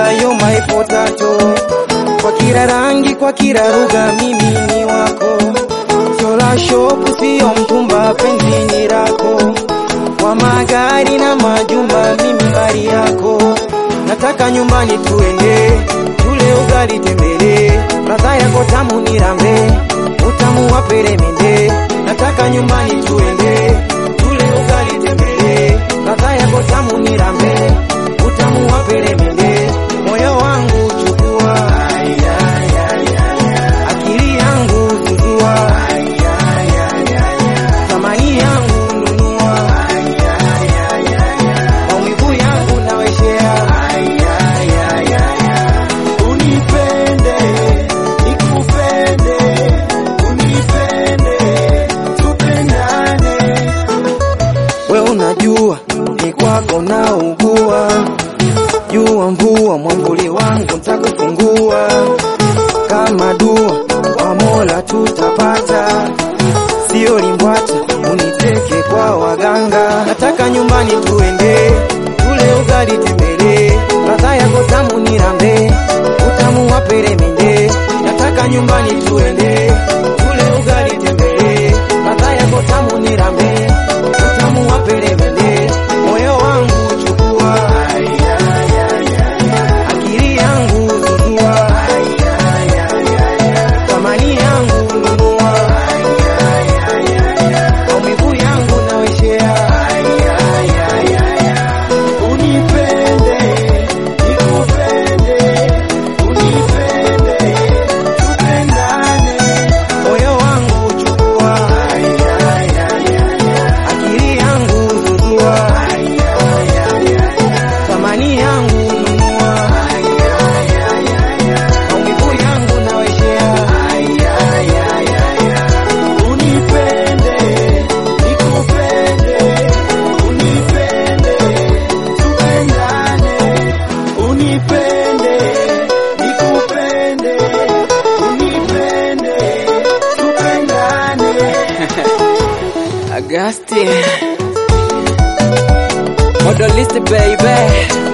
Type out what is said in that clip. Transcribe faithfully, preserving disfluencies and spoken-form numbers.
napenda yo my potato. Kwa kila rangi, kwa kila lugha mimi ni wako. Sio la shop, sio mtumba, penzi ni lako. Kwa magari na majumba mimi mali yako. Nataka nyumbani tuende, tule ugali tembele. Ladha yako tamu nirambe, utamu wa peremende. Nataka nyumbani tuende, tule ugali tembele. Ladha yako tamu nirambe, utamu wa peremende. Moyo wangu chukua, akili yangu zuzua, thamani yangu nunua, maumivu yangu naweshea. Unipende, nikupende, unipende, tupendane. We unajua ni kwako naugua, jua mvua mwambuli wangu nitakufungua. Kama dua kwa Mola tutapata, sio limbwata uniteke kwa waganga. Nataka nyumbani tuende, tule ugali tembele. Ladha yako tamu nirambe, utamu wa peremende. Nataka nyumbani tuende, tule ugali tembele. Ladha yako tamu nirambe, utamu wa peremende. Moyo wangu chukua, akili yangu zuzua, thamani yangu nunua, maumivu yangu naweshea. Unipende, nikupende, unipende, tupendane. Moyo wangu chukua, akili yangu zuzua, thamani yangu nunua, maumivu yangu naweshea. Unipende, nikupende, unipende, tupendane. Unipende, nikupende, unipende, tupendane. Agasti Modolist baby.